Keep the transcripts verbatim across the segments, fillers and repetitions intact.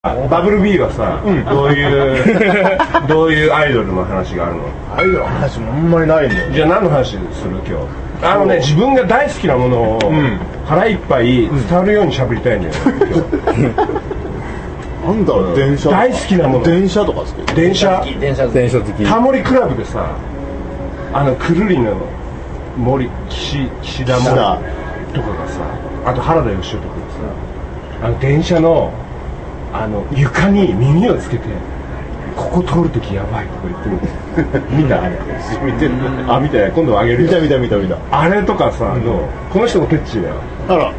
バブル B はさ、うん、どういうどういうアイドルの話があるの？ アイドルの話もあんまりないんだよ。 じゃあ何の話する今日？あのね、自分が大好きなものを、うん、腹いっぱい伝わるように喋りたいんだよ、 うん、なんだろう、電車大好きなもの。 電車とか好き。 電車電車電車好き。 タモリクラブでさ、あのくるりの森岸岸田森とかがさ、あと原田芳雄とかがさ、あの電車のあの床に耳をつけて、ここ通るときやばいとか言ってる。見たあれ。見てる。あ、見て。今度あげるよ。 見た見た見た見た。 あれとかさ、うん、のこの人もテッチーだよ。 あら、 うん、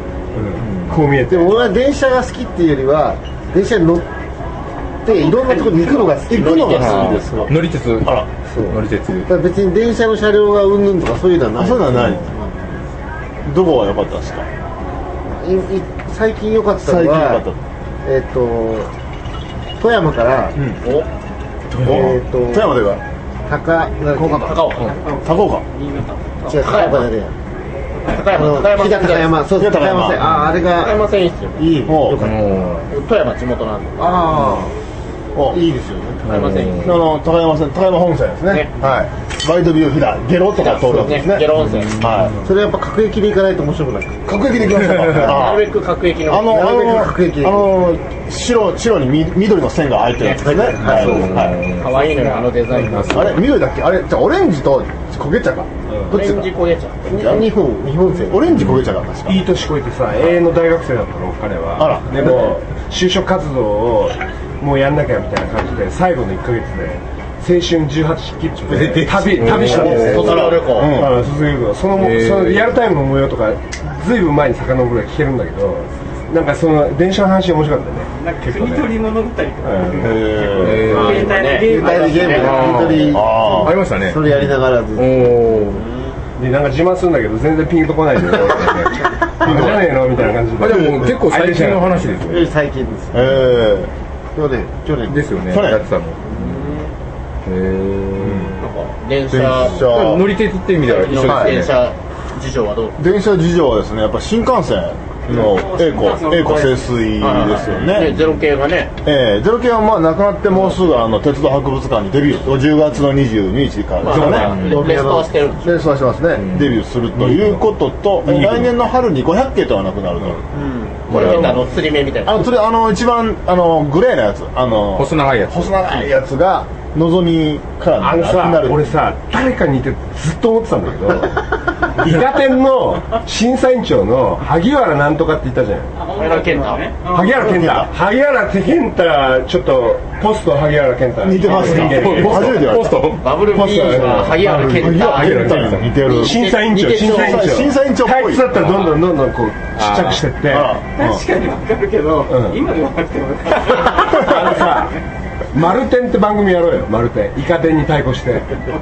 こう見えて。 でも俺は電車が好きっていうよりは、電車に乗っていろんなところに行くのが好き。 行くのが好きですよ。乗り鉄。 あら、 そう。乗り鉄。 別に電車の車両がうんぬんとかそういうのはない。 そういうのはない。うん、どこが良かったですか？ いい最近良かったのは、最近良かった。えっ、ー、と富山から、うん、おえー、と富山では高岡高岡高岡違う高岡だね高山高山飛騨高山そうです高山線ああれが高山線いいっすよいいよかった富山地元なんでああいいですよね高山線あの高山線高山本線ですねはいワイドビュー飛騨ゲロとか通るんですねゲロ温泉はいそれやっぱ各駅で行かないと面白くない各駅で行きましたなるべく各駅のあのあの白白に緑の線が入ってるやつですねはい可愛いのよあのデザインあれ緑だっけあれじゃオレンジと焦げ茶かオレンジ焦げ茶日本日本線オレンジ焦げ茶が確かいい年越えてさ永遠の大学生だったの彼はあらでも就職活動をもうやんなきゃみたいな感じで最後のいっかげつで青春じゅうはち切符で旅旅したんですよ。 卒業旅行。 卒業旅行。そのそのリアルタイムの模様とかずいぶん前に遡るが聞けるんだけど、なんかその電車の話面白かったね。 なんか国取り物語とか。 へー。携帯でゲーム。 携帯でゲーム。国取り。 あありましたね。 それやりながらずっと。 でなんか自慢するんだけど全然ピンとこないで。ピンじゃねえのみたいな感じで。 あでも結構最近の話ですよ。 最近です。 ええ。 去年去年ですよね。 去年やってたの。へえ。なんか電車乗り鉄っていう意味では一緒ですね。電車事情はどう？ 電車事情はですね、やっぱ新幹線の栄光栄光盛衰ですよね。 ゼロ系がね。 ええゼロ系はまあなくなってもうすぐあの鉄道博物館にデビュー。じゅうがつのにじゅうににちからですよね。 レストアしてる。 レストアしてますね。デビューするということと、来年の春にごひゃっけいとはなくなると。 これはあの釣り目みたいな。 あの釣りあの一番あのグレーなやつ、あの細長いやつ。 細長いやつがのぞみからあのさ、俺さ誰かに似てずっと思ってたんだけど、イカ天の審査委員長の萩原なんとかって言ったじゃん。 萩原健太。 萩原健太。萩原健太ちょっとポスト萩原健太似てますか？初めて言われた。 ポストバブルビーは萩原健太。 萩原健太似てる。 審査委員長審査委員長審査委員長っぽい。 タイツだったらどんどんどんどんこうちっちゃくしてって。 確かにわかるけど今ではなくても。 あのさ。マルテンって番組やろうよ。マルテンイカ天に対抗して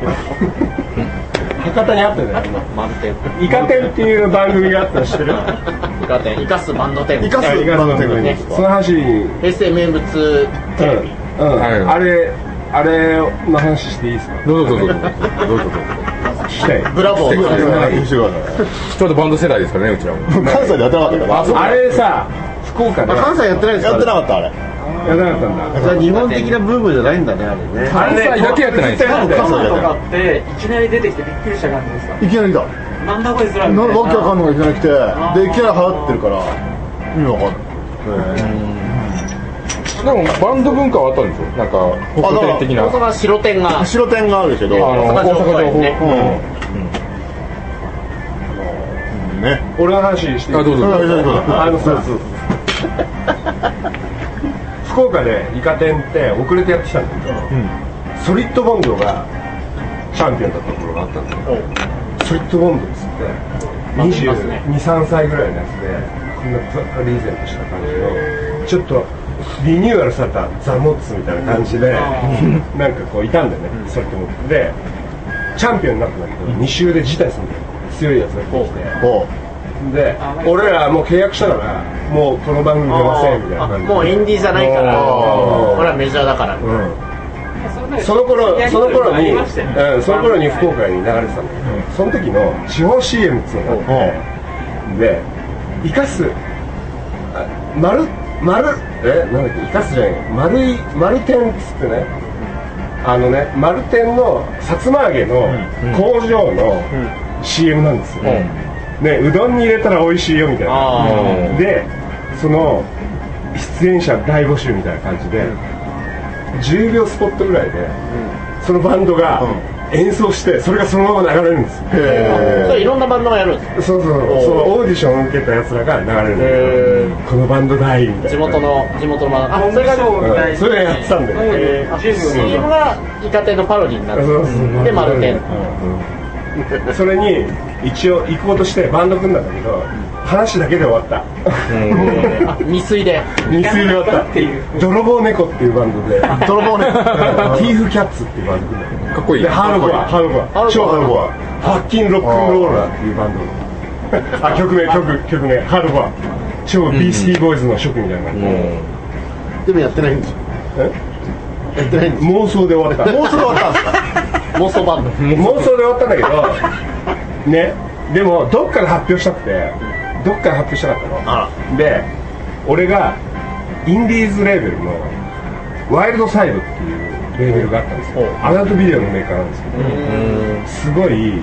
博多にあったじゃん。 マルテンイカ天っていう番組があったの知ってる？ イカ天イカスバンド天イカスバンド天ね。 その話平成名物テレビ、 うんうんはい、あれあれの話していいですか？ どうぞどうぞどうぞどうぞ聞きたい。 ブラボーちょうどバンド世代ですからねうちらも。 関西でやってなかったから。 あれさ福岡で関西やってないですか？ やってなかったあれ。 やらなかったんだ。 じゃあ日本的なブームじゃないんだねあれね。 関西だけやってないんですか？ カマとかっていきなり出てきてびっくりした感じですか？ いきなりだ。 なんだこいつらみたいな。わけわかんないのがいきなり来て、でいきなり流行ってるから意味わかんない。 でもバンド文化はあったんですよ。なんか北天的な。大阪白天が白天があるけど、 大阪情報ね。 ね。 俺の話していい？ あどうぞ。 あのさ。福岡でイカ天って遅れてやってきたんだけど、うん、ソリッドボンドがチャンピオンだったところがあったんだけど、ソリッドボンドっつってにじゅうに、さんさいぐらいのやつでこんなリーゼントした感じのちょっとリニューアルされたザ・モッツみたいな感じでなんかこういたんだよね、うん、ソリッドボンドでチャンピオンになったんだけど、うん、に週で辞退するんだよ。強いやつが来てで俺らもう契約したからもうこの番組出ませんみたいな感じで、 もうインディーじゃないから俺はメジャーだから、うん、 その頃その頃に、うん、その頃に福岡に流れてたんだけど、うん、その時の地方 シーエム っていうのがあってで生かす丸丸えなんだっけイカスじゃない丸い丸天っつってねあのね丸天のさつま揚げの工場の シーエム なんですよ、うん、ねうどんに入れたら美味しいよみたいなでその出演者大募集みたいな感じで、うん、じゅうびょうスポットぐらいで、うん、そのバンドが、うん演奏してそれがそのまま流れるんですよ。 それいろんなバンドがやるんですか。 そうそうそう。そのオーディションを受けたやつらが流れるんですよ。このバンドだいみたいな。 地元の地元のバンド。 あ、それがそれやってたんで。 シーエム がイカ天のパロディになる。で丸天。 それに一応行こうとしてバンド組んだんだけど話だけで終わった。 未遂で。 未遂で終わったっていう。泥棒猫っていうバンドで。 泥棒猫。 ティーフキャッツっていうバンド組んだ。 かっこいい。 でハードコアハードコア超ハードコアファッキンロックンローラーっていうバンドあ曲名曲曲名ハードコア超ビースティーボーイズの初期みたいな感じでもやってないんですよえやってないんです妄想で終わった妄想で終わったんですか妄想バンド妄想で終わったんだけどねでもどっかで発表したくてどっかで発表したかったのあで俺がインディーズレーベルのワイルドサイドっていうレーベルがあったんですよアダルトビデオのメーカーなんですけどすごいメ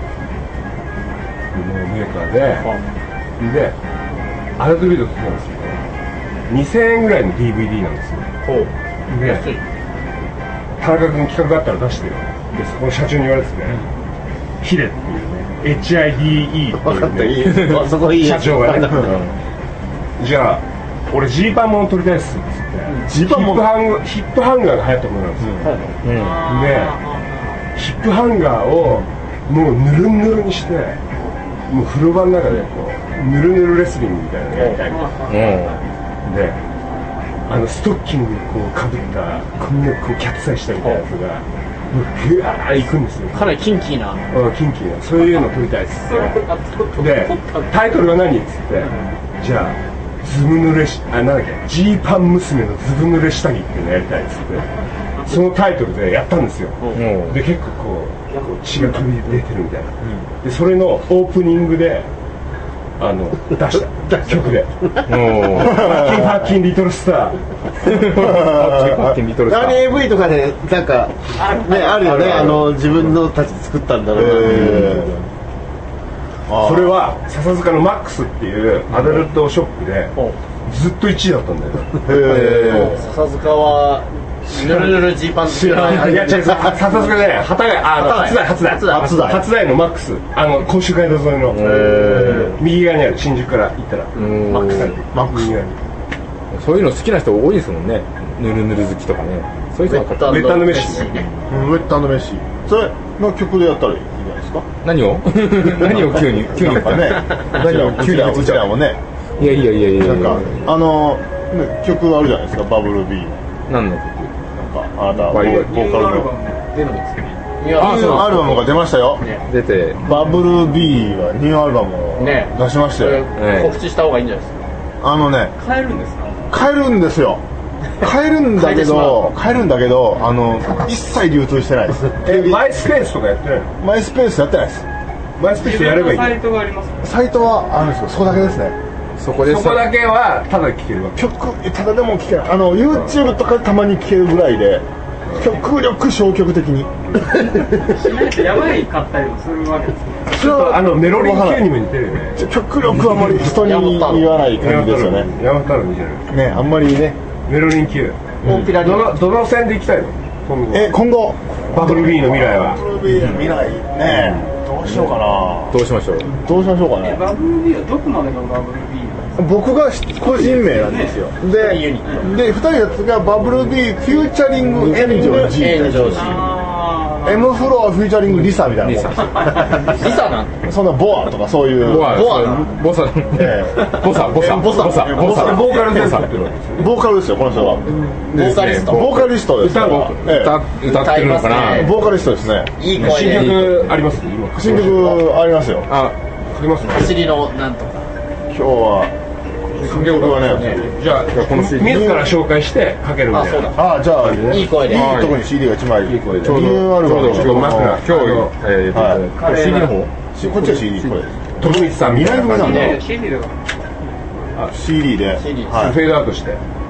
ーカーででアダルトビデオって言うんですけどにせんえんぐらいの ディーブイディー なんですよで田中君企画があったら出してよでそこの社長に言われてねヒデっていうね エイチアイディーイー っていうねそこいい社長がねじゃあ俺ジーパンもの撮りたいっすっつってジーパンものヒップハンガーが流行ったものなんですよ、うんうん、でヒップハンガーをもうぬるぬるにしてもう風呂場の中でこうぬるぬるレスリングみたいなのやりたいみたいな、うん、であのストッキングこうかぶったこんなこうキャッツアイしたみたいなやつがもうグワー行くんですよかなりキンキーなうんキンキーなそういうの撮りたいっつってでタイトルは何っつってじゃあズブ濡れしあなんだっけジーパン娘のズブ濡れ下着っていうのやりたいっつってそのタイトルでやったんですよ、うん、で結構こう血が飛び出てるみたいな、うん、でそれのオープニングであの出した曲で「ハッキンハッキンリトルスター」 ハッキンリトルスター エーブイ とかでなんかねあるよねあの自分のたちで作ったんだろうなっていうそれは笹塚のマックスっていうアダルトショップでずっといちいだったんだよ。 笹塚はぬるぬるジーパン知らない。 いや違う笹塚で幡ヶ谷あ初台初台初台初台のマックスあの甲州街道沿いの右側にある新宿から行ったらマックスマックスそういうの好きな人多いですもんね。ぬるぬる好きとかね。そういう人がウェッタンドメッシね。 ウェッタンドメッシそれの曲でやったらいいんじゃないですか。 何を何を急に急にね何を急にうちらもねいやいやいやいやなんかあの曲あるじゃないですかバブルビー何の曲なんかあなたボーカルの出るんですけどニューアルバムが出ましたよ出てバブルビーはニューアルバムを出しましたよ告知した方がいいんじゃないですか。 あのね買えるんですか。 買えるんですよ買えるんだけど買えるんだけどあの一切流通してないですえマイスペースとかやってないの。 マイスペースやってないですマイスペースやればいい。 サイトがあります。 サイトはあるんですよそこだけですねそこでそこだけはただ聴けるわけ。 曲ただでも聴けないあの YouTube とかたまに聴けるぐらいで極力消極的にしないとやばい買ったりもするわけです。 ちょっとあのメロリン Q にも似てるよね。 極力あんまり人に言わない感じですよね山太郎似てるねあんまりねメロリン Q どのどの線で行きたいの今後え今後バブル B の未来はバブル B の未来ねどうしようかなどうしましょうどうしましょうかねバブル B はどこまでがバブル B 僕が個人名なんですよででふたりのやつがバブル B フューチャリングエンジョー G エンジョー G エムフロアフューチャリングリサみたいなリサリサなんそんなボアとかそういうボアボアボサボサボサボサボサボサボーカルセンターっていうのはボーカルですよこの人はボーカリストボーカリストです歌歌ってるのかなボーカリストですねいい声新で曲あります新曲ありますよあありますね走りのなんとか今日は新曲はねじゃあこの自ら紹介してかけるみたいなあじゃあいい声でいいとこに シーディー がいちまいいい声でちょうどニューアルバムちょうど今日えー シーディー の方こっちは シーディー これ徳光さん未来組なんだシーディー だかあ シーディー でシーディーはいフェードアウトして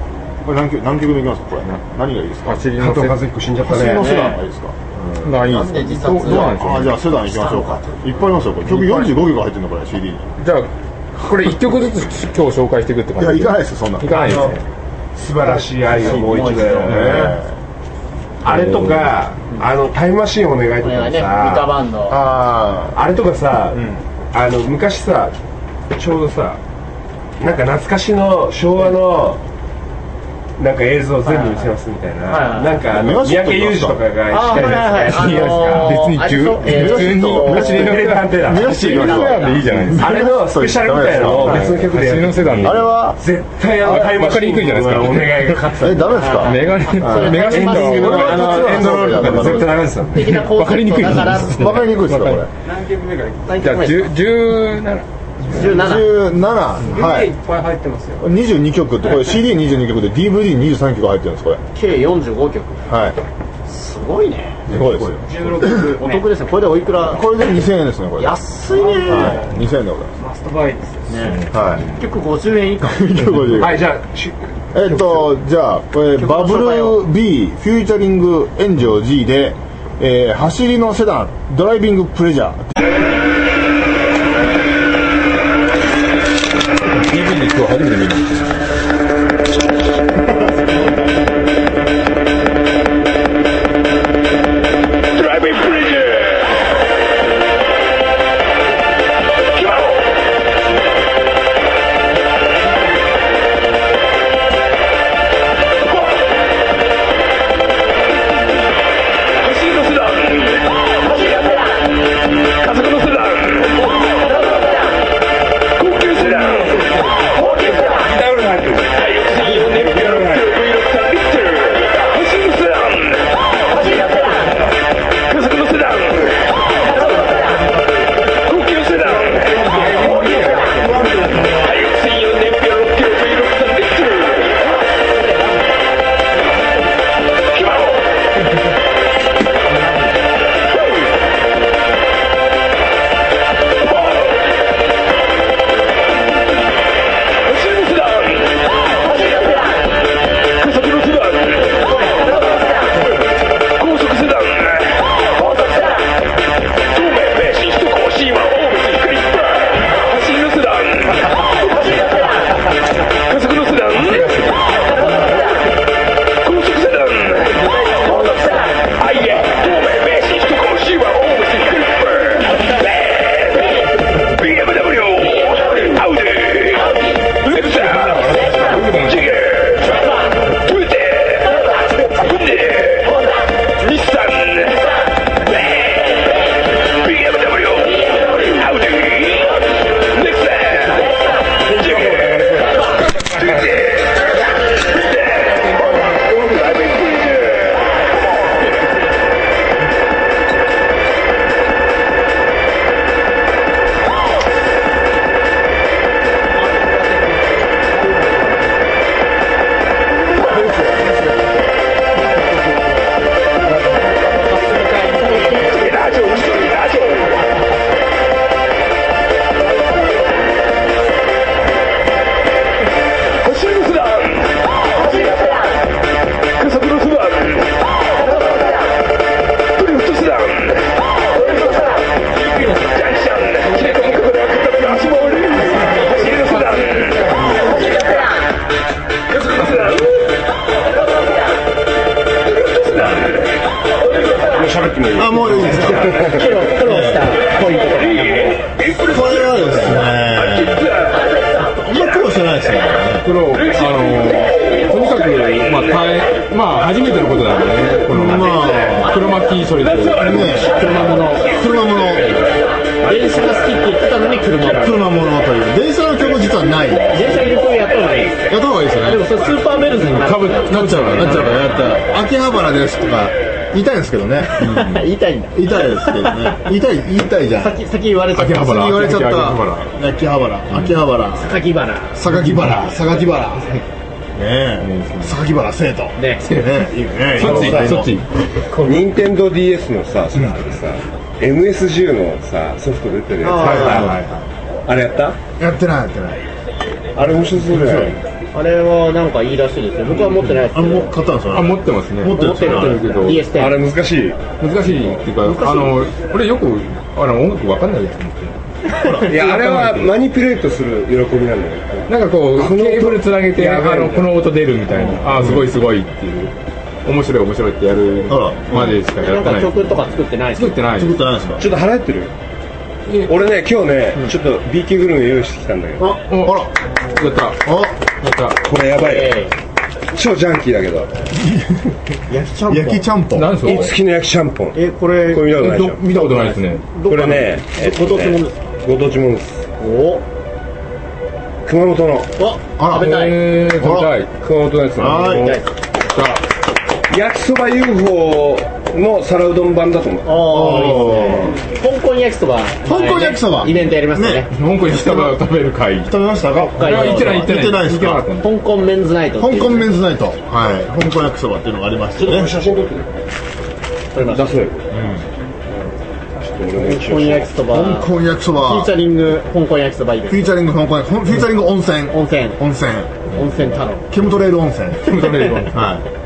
これ何曲何曲目いきますかこれ何がいいですか。 走りの加藤和彦死んじゃったね。 走りのセダンがいいですか。 まあいいですね。どうなんでしょう。 あじゃあセダンいきましょうか。いっぱいありますよこれ。曲よんじゅうごきょく入ってるのこれ シーディー に。 じゃあこれいっきょくずつ今日紹介していくって感じ。 いやいかないですよそんな。 いかないですね。 素晴らしい愛をもう一度やろうね。あれとかあのタイムマシーンお願いとかさ。 歌バンド。 ああれとかさ、あの昔さちょうどさなんか懐かしの昭和のなんか映像全部見せますみたいな、なんかあの三宅裕司とかがしっかりやつ別に普通に走りのセダンで走りのセダンでいいじゃないですか。 あれのスペシャルみたいなのを別の曲でやる。 走りのセダンであれは絶対あのタイムマシーン分かりにくいじゃないですか。 お願いが勝つ。 えダメですか。 メガネメガネエンドロールあのエンドロールとかで絶対ダメですよ。 的なコンセプトだから。 分かりにくいわかりにくいですかこれ。 何曲目がいい？ じゃあじゅうじゅうななじゅうなな。 じゅうななはいっぱい入ってますよ。 にじゅうにきょくってこれ シーディーにじゅうにきょくで ディーブイディーにじゅうさんきょく入ってるんですこれ。 計よんじゅうごきょく。 はいすごいね。 すごいですよ。 じゅうろっくお得ですね。これでおいくら？ これでにせんえんですねこれ。 安いね。 はいにせんえんでございまマストバイですよ。 す。はい結局ごじゅうえん以下。 はいじゃあしえっとじゃあこれバブル B フューチャリング炎上 G で、えー、走りのセダンドライビングプレジャー。 ディーブイディー 今日初めて見ました。 あもういいですか。苦労したポイント。これはですねあんま苦労してないですよね。 苦労あのとにかくまあ大変まあ初めてのことなんでねこのまあ黒巻きそれでね車物車物電車が好きって言ってたのに車物車物という電車の曲実はない。 電車の曲やった方がいいです。 やった方がいいですよね。 でもそれスーパーベルズになかぶなっちゃうからなっちゃうからやった秋葉原ですとか言いたいんですけどね。 言いたいんだ。 言いたいですけどね。言いたい言いたいじゃん。 先先言われちゃった。 先言われちゃった。秋葉原秋葉原榊原榊原榊原ねえ榊原生徒ねいいね。 そっちそっち任天堂 ディーエス のさソフトでさ エムエスジュー のさソフト出てるやつあれやった？ やってないやってない。 あれ面白そうだよ。 あれはなんかいいらしいですよ。僕は持ってないですけど。 あ、もう買ったんですか？ あ、持ってますね。 持ってる持ってるけどディーエステン。 あれ難しい。 難しいっていうか、あの俺よくあの音楽わかんないやつ持ってる。 いやあれはマニピュレートする喜びなんだよ。 なんかこうこの音ケーブルつなげて、あやばいのこの音出るみたいな、あーすごいすごいっていう、面白い面白いってやるまでしかやなんかってない。 曲とか作ってないですよ。 作ってない。 作ってないですか？ ちょっと腹減ってる。俺ね今日ねちょっと B 級グルメ用意してきたんだけど。 あ、あら、 やったあ、 やった。 これやばいよ。 え超ジャンキーだけど。 ー焼きちゃんぽん。 焼きちゃんぽん。 なんすか？ いつきの焼きちゃんぽん。 え、これ、 これ見たことないでしょ。 見たことないですね。 これね、えっとねご当地もんですご当地もんです。 お熊本のあ、食べたい。 えー、食べたい。 熊本のやつなの。 はい食べたい焼きそば ユーフォー の皿うどん版だと思う。 ああ、いいですね。香港焼きそば。 香港焼きそばイベントやりましたね。 香港にしたら食べる会。 食べましたか？ 北海道あ行ってない行ってない行ってないですか？ 行ってなかった香港メンズナイトっていう。 香港メンズナイト。はい。香港焼きそばっていうのがありましてね。 写真撮ってる。 撮りました出せよ。 香港焼きそば。 香港焼きそば。 フィーチャリング香港焼きそばいいですフィーチャリング香港焼き、フィーチャリング温泉。 温泉。 温泉。 温泉太郎。 ケムトレール温泉。 ケムトレール温泉はい。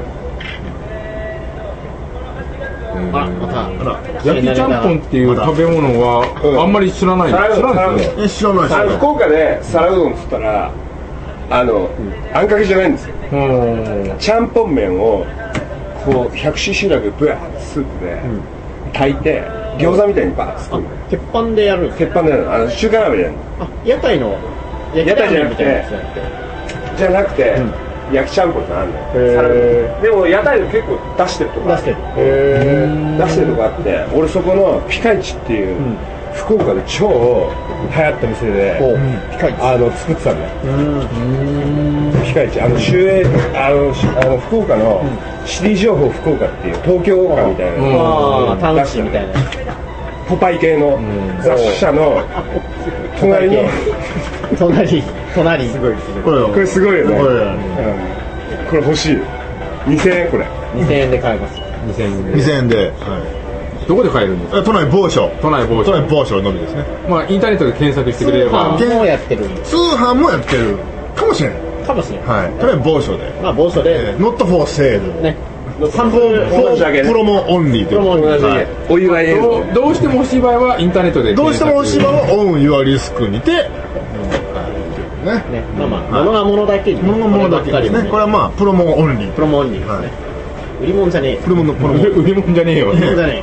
あ、また。 あら、 焼きちゃんぽんっていう食べ物はあんまり知らない。知らないですね。 え、知らないですあのね。 福岡で皿うどんっつったらあのあんかけじゃないんですよ。 うん。 ちゃんぽん麺をこう ひゃくシーシー だけブワーッスープで炊いて餃子みたいにバーッと作るの。 鉄板でやるんです鉄板でやるの。あの中華鍋でやるの。 あ、屋台の屋台じゃなくて焼きラーメンみたいなやつじゃなくてじゃなくて、焼きちゃんぽんってあるのへー皿うどんでも屋台で結構出してるとこ出してる。へ出してるとこあって俺そこのピカイチっていう、福岡で超流行った店で、ピカイチあの作ってたんだよ。ピカイチあの周営あのしあの福岡のシティ情報福岡っていう東京岡みたいなー。ああ、タウンシーみたいな。 ポパイ系の雑誌社の隣の隣、隣。すごいですね。 これ、 これすごいよね、 これうんこれ欲しいにせんえんこれにせんえんで買えます。 にせんえんで。 にせんえんで。 どこで買えるんですか？ 都内某所。 都内某所。 都内某所のみですね。 まあインターネットで検索してくれれば。 通販もやってる通販もやってるかもしれない。 かもしれない。 はい。都内某所で。 まあ、某所で、 Not for sale。 ね。 サンプル同じだけねプロモオンリーということで。 同じだけお祝い映像どうどうしても欲しい場合はインターネットでどうしても検索。 芝はオン・ユア・リスクにて、ね。 ね。まあまあ、物が物だけに。 物のものだけですね。これはまあ、プロモオンリー。 プロモオンリーですね。売り物じゃねえよ。 プロモのプロモ。 売り物じゃねえよ。 売り物じゃね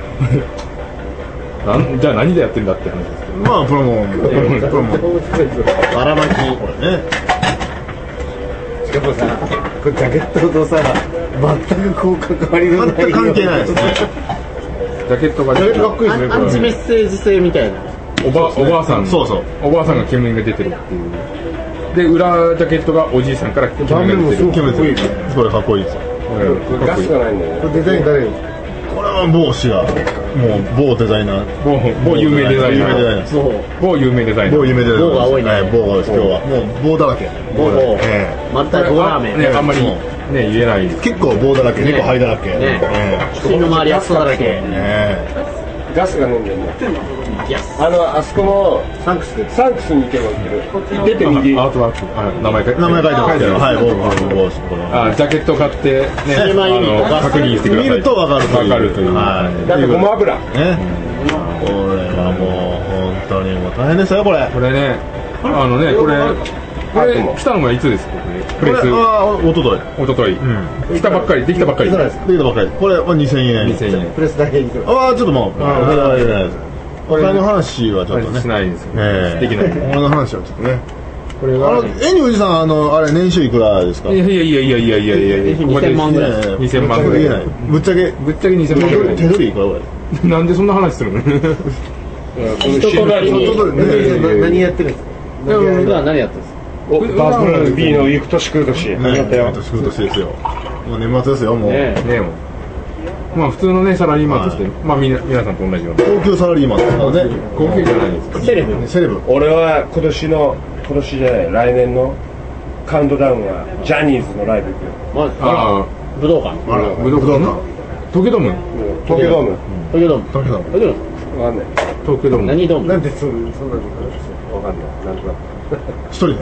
なんじゃあ何でやってんだって話ですけど。 まあ、プロモ、プロモ、プロモ。 えよ。ばらまき。 これね。 しかもさ、これジャケットとさ、全くこう関わりのない。 全く関係ないですね。 ジャケットがジャケットかっこいいですね。 アンチメッセージ性みたいな。 おばおばあさん。 そうそう。 おばあさんが煙が出てるっていう。で裏ジャケットがおじいさんから煙が出てる。 キメテこれかっこいいですよ。 ガスがないんだよねこれデザイン誰よ。 これは某氏が、もう某デザイナー。 某某有名デザイナ有名デザイナー。 ー。 そう。 某有名デザイナー。 某有名デザイナー。 某が多いねはい、某が多いです、今日は。もう棒だらけ。 某某。 えまた棒ラーメン。 ねあんまりね言えない。 え結構棒だらけ、猫灰だらけ。 ねえ口の周りやすさだらけ。 ええガスが飲んでるのいや、 あのあそこのサンクスで。 サンクスに行けば売ってる出て右アートワークあ名前書いてえ名前書いてますよ。 書いてあるはい、某某某氏。これあジャケット買ってねシーマーユニットあの確認してください。 見ると分かるという。 わかるという。 はい。 だってごま油ね。これはもう、本当にもう大変ですよ、これ。 これねあのねこれこれ来たのがいつですかプレス。 これは、おととい。 おととい。来たばっかりできたばっかり。 できたばっかり。これはにせんえん。 にせんえん。 プレスだけにする。 ああ、ちょっともう、お金はいらないです。お金の話はちょっとね。 しないですよ。 ええできない。 お金の話はちょっとね。 これあの、えにおじさん、あの、あれ、年収いくらですか？ いやいやいやいやいやいやいやいやにせんまんぐらい。 にせんまんぐらい。 ぶっちゃけ、 ぶっちゃけにせんまんぐらい。 手取りいくらぐらい？ なんでそんな話するの？ 人となりに。 ね何やってるんですか。 普段何やってるんですか。 おバブル B の行く年来る年始まったよ年来る年ですよ。もう年末ですよ、もう。 ねねえもうまあ普通のねサラリーマンとしてまあみな皆さんと同じような高級サラリーマンですからね。 高級じゃないですか。 セレブ。 セレブ。 俺は今年の今年じゃない来年のカウントダウンはジャニーズのライブ行くよまああ武道館。 あら、 武道館の東京ドーム東京ドーム東京ドーム。 東京ドーム東京ドーム。 わかんない東京ドーム何ドーム。 なんでそんそんなの。 わかんないなんとなく一人で。 一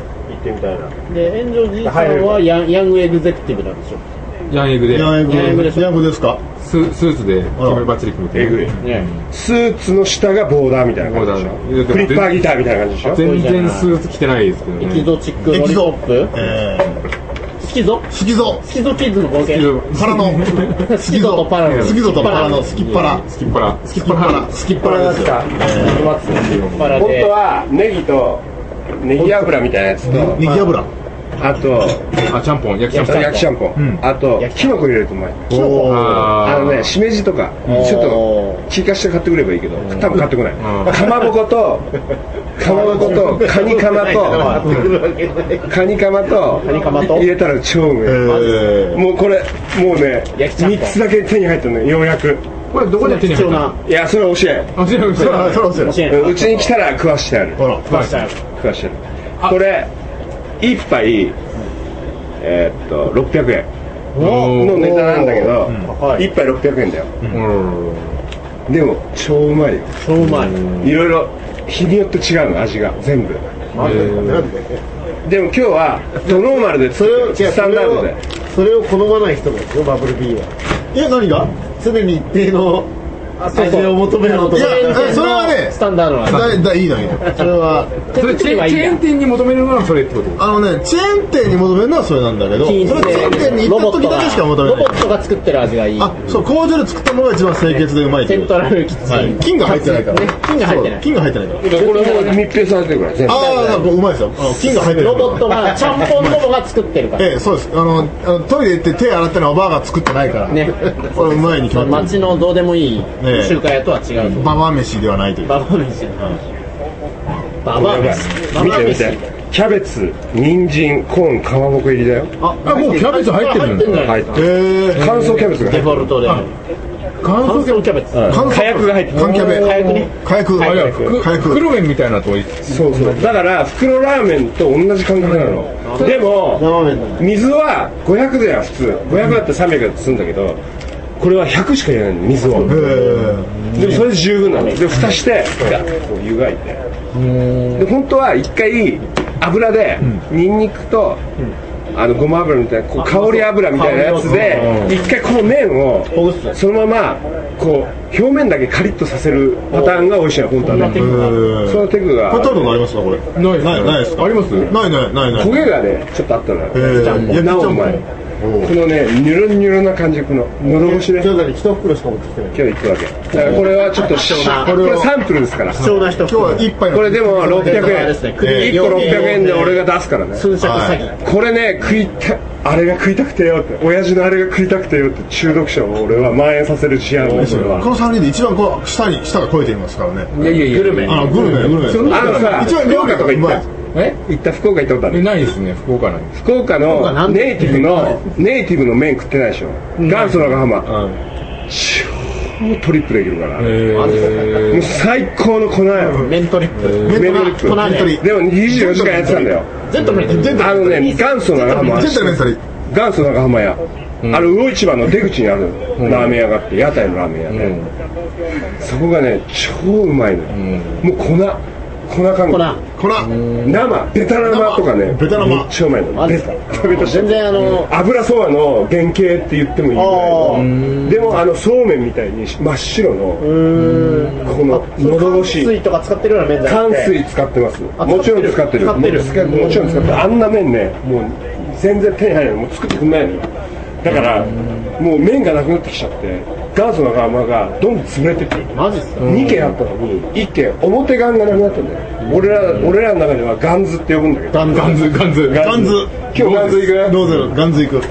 ってみたいな。 で炎上じいさんはヤンヤングエグゼクティブなんでしょ。 ヤンエグでヤンエグヤンエグでしょ。 ヤングですか？ ススーツで決めバッチリ組むえぐい、 ね、 スーツの下がボーダーみたいな感じでしょ。フリッパーギターみたいな感じでしょ。 全然スーツ着てないですけどね。 エキゾチックロリポップ、 えスキゾスキゾスキゾキッズの冒険パラのスキゾとパラのスキゾとパラのスキッパラスキッパラスキッパラスキッパラですか？ パラで本当はネギとネギ油みたいなやつと、 ネギ油あとあちゃんぽん焼きちゃんぽん焼きちゃんぽん、あとキノコ入れるとうまい。 おあのね、しめじとかちょっと気化して買ってくればいいけど、多分買ってこない。かまぼことかまぼことカニカマとカニカマと入れたら超うめえ。もうこれもうねみっつだけ手に入ったのようやく。 これどこで手に入ったの？ いやそれは教えあ、それはそれはそれはそれはうちに来たら食わしてやる。 ほら食わしてある食わしてやる。これ一杯えーっとろっぴゃくえんの値段なんだけど一杯ろっぴゃくえんだよ。でも超うまいよ。 超うまい。 いろいろ日によって違うの味が全部。でも今日はドノーマルでそれをスタンダードでそれを好まない人ですよバブル B は。 え何が？ 常に一定の味を求めるのといやそれはねスタンダードなだだいいのいいのそれはそれチェーンチェーン店に求めるのはそれってこと？ あのねチェーン店に求めるのはそれなんだけど、それチェーン店に行った時だけしか求めない。 ロボットが作ってる味がいい。 あ、そう工場で作ったのが一番清潔でうまいっていう。 セントラルキッチン、 はい、金が入ってないからね、金が入ってない。 金が入ってないから。 これも密閉されてるから全部。 ああ、うまいですよ。金が入ってる。 ロボットがちゃんぽんロボが作ってるから。 ええ、そうです。あの、あのトイレ行って手洗ってるのはおばあが作ってないから。 ね。 これうまいに決まってる。 街のどうでもいい中華屋とは違う。 ババ飯ではないという。 ババ飯。ババ飯。 見て見て。キャベツ、人参、コーン、かまぼこ入りだよ。 あ、もうキャベツ入ってるんだ。 入ってる。乾燥キャベツが入ってる。 デフォルトで。乾燥キャベツ。 火薬が入ってる。 缶キャベ。 火薬ね。 火薬。 あ、いや、袋麺みたいなとこ。 そうそう。だから袋ラーメンと同じ感覚なの。でも水はごひゃくだよ普通。ごひゃくだったらさんびゃくだとするんだけど、これはひゃくしか入れないの水を。でもそれで十分なの。で蓋してガッとこう湯がいて。で本当は一回油でニンニクとあのごま油みたいなこう香り油みたいなやつで一回この麺をそのままこう表面だけカリッとさせるパターンが美味しいの本当はね。そのテクがこれ食べたことありますかこれ？ ないないないですか？ あります？ ないないないない。 焦げがねちょっとあったのよ。 ええ、 なおうまい。このねニュルニュルな感じ、この喉越しで今日だけ一袋しか持ってきてない。 今日行くわけ。だからこれはちょっとこれはサンプルですから。 貴重な人。 今日は一杯のこれでもろっぴゃくえん。 ですね。 いっころっぴゃくえんで俺が出すからね。 寸借詐欺。 これね食いたあれが食いたくてよって親父のあれが食いたくてよって中毒者を俺は蔓延させる事案だそれは。 このさんにんで一番こう下に下が超えていますからね。 いやいやいや。 グルメ。 あ、グルメグルメ。 あのさ一番料理とか行った。 え？ 行った福岡行ったことある？ ないですね、福岡ない。 福岡のネイティブのネイティブの麺食ってないでしょ。元祖長浜。超トリップできるから。もう最高の粉よ。 メントリップ。 メントリップ。 粉麺。 でもにじゅうよじかんやってたんだよ。 ゼットメントリップ。 あのね元祖長浜。 ジェントルメンサリー。 元祖長浜屋。あの魚市場の出口にあるラーメン屋があって屋台のラーメン屋で、そこがね超うまいの。もう粉。粉感粉粉生ベタ生とかねベタ生めっちゃうまいの。ベタベタして全然あの油そばの原型って言ってもいいぐらいの。でもあのそうめんみたいに真っ白のこの喉越し水とか使ってるような麺じゃな淡くて。 水使ってます。もちろん使ってる使ってるもちろん使ってる。あんな麺ねもう全然手に入らない。もう作ってくんないのよ。だからもう麺がなくなってきちゃって元祖のガマがどんどん潰れてってる。 マジっすか？ にけんあったのにいっけん表ガンがなくなったんだよ。俺ら俺らの中ではガンズって呼ぶんだけど。 ガンズガンズガンズガンズ。 今日ガンズ行く？ どうぞガンズ行く。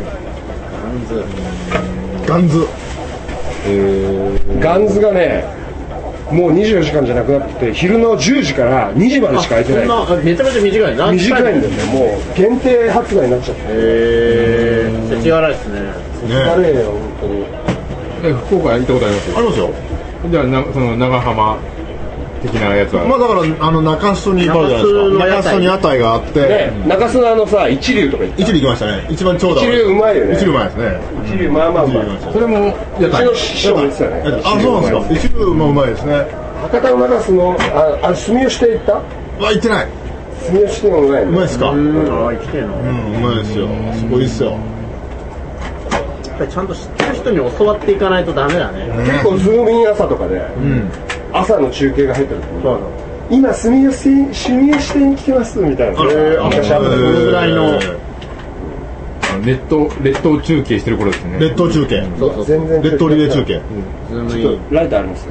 ガンズ。 ガンズがねもうにじゅうよじかんじゃなくなってて昼のじゅうじからにじまでしか空いてない。 そんなめちゃめちゃ短いな。 短いんだよね。もう限定発売になっちゃって。 へえ。世知辛いですね。 あれよ本当に。 え、福岡行ったことあります？ ありますよ。 じゃあなその長浜的なやつは。 まあだからあの中洲に中洲に屋台があって。 で中洲のあのさ一流とか行った。 一流行きましたね。一番長蛇。 一流うまいよね。 一流うまいですね。 一流まあまあうまい。 それも屋台。 うちの師匠も言ってたね。 あ、そうなんですか。一流もうまいですね。 博多の中洲のああ住吉亭行った？ は行ってない。 住吉店うまいね。 うまいっすか。うん、 ああ、生きてるの。 うまいですよ。すごいっすよ。 やっぱりちゃんと知ってる人に教わっていかないとダメだね。 結構ズームイン朝とかで、朝の中継が入った時に、今住吉住吉店に来てますみたいな。昔あった。このぐらいの。 列島列島中継してる頃ですね。 列島中継。 そうそう。全然列島リレー中継。 ズームイン。 ライトあります。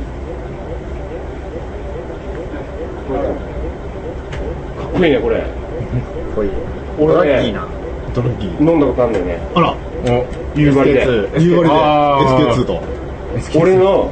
かっこいいねこれ。かっこいい。 俺ラッキーな。 ドラッキー。 飲んだことあるんだよね。 あら。 夕張で。 夕張で。エスケーツー と。 俺の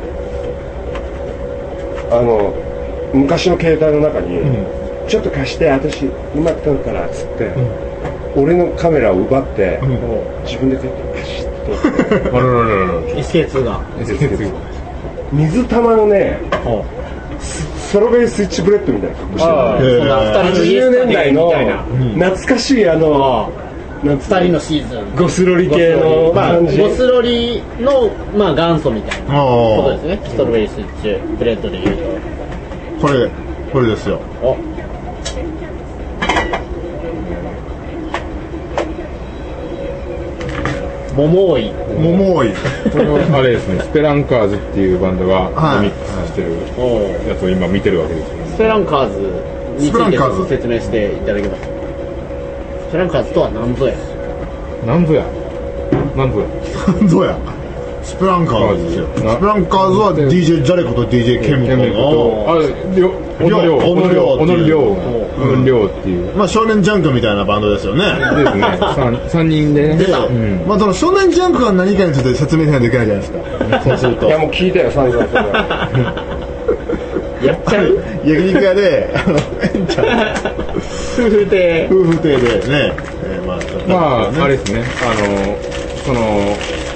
あの昔の携帯の中に、ちょっと貸して私うまく撮るからっつって、俺のカメラを奪って、自分でこうやってパシッと。 あらららら。 エスケーツー が。 エスケーツー。 水玉のね。ストロベリースイッチブレッドみたいな格好してる。はちじゅうねんだいの懐かしいあのふたりのシーズンゴスロリ系の感じ。 ゴスロリのまあ元祖みたいなことですね。ストロベリースイッチブレッドでいうと。 これこれですよ。 桃多い桃多い。 これはあれですね、スペランカーズっていうバンドがリミックスしてるやつを今見てるわけです。 スペランカーズについて説明していただけます。スペランカーズとは何ぞや。 何ぞや。何ぞや。 何ぞや。スペランカーズですよ。スペランカーズは ディージェー ジャレコと ディージェー ケムコと、あ、りょ、小野亮、小野亮、小野亮、小野亮っていう。 まあ少年ジャンクみたいなバンドですよね。 ですね。三人でね。 まあその少年ジャンクが何かについて説明しないといけないじゃないですか。そうすると。 いやもう聞いたよ散々それ。 やっちゃう。 焼肉屋で、あの、えんちゃん。 夫婦亭。 夫婦亭でね。 まああれですね。あのその。